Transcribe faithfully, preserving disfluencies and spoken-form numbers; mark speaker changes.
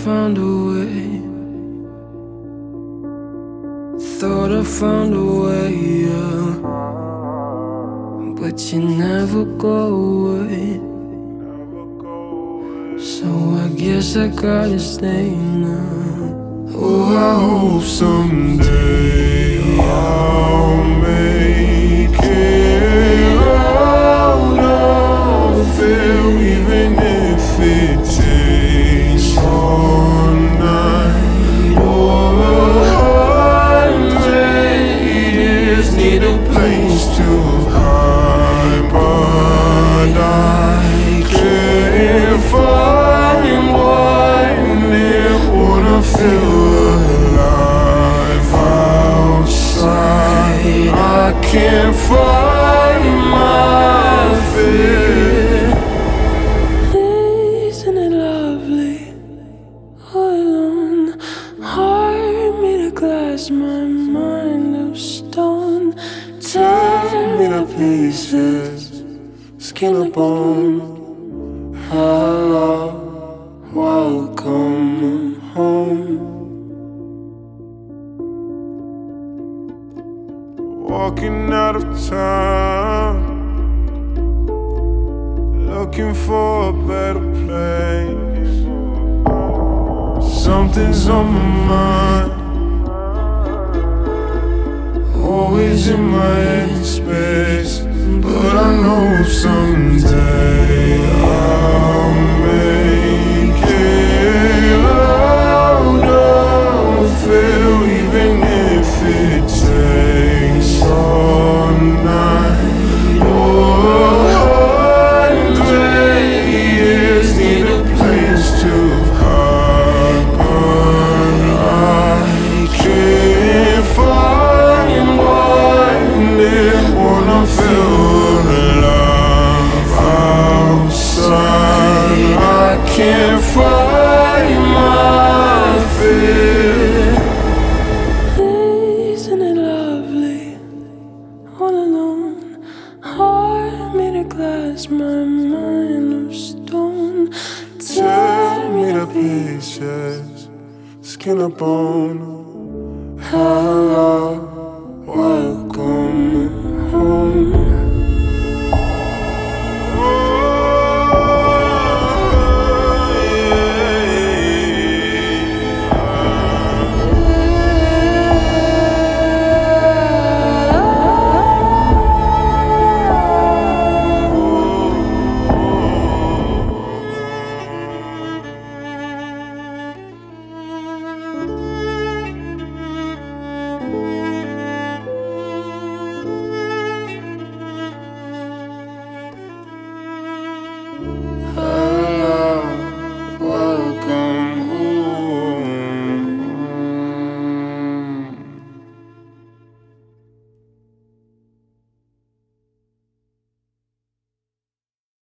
Speaker 1: found a way. Thought I found a way, yeah. But you never go away. So I guess I gotta stay now. Oh, I hope someday I'll make it out of it, even if it takes all night or a hundred years. Need a place to hide, but I can't find one near. Wanna feel alive outside. I can't find my fear.
Speaker 2: Isn't it lovely? All alone, heart made of glass, my mind of stone. Tear me to pieces, skin and bone. Hello, welcome home.
Speaker 3: Walking out of town, looking for a better place. Something's on my mind, always in my headspace. But I know someday I'll make it out of it, even if it takes all night or a hundred years. Need a place to hide, but I can't find one near. Wanna feel alive outside. I can't find my fear.
Speaker 2: Isn't it lovely? All alone, heart made of glass, my mind of stone.
Speaker 3: Tear me to pieces, skin and bone.
Speaker 2: Hello,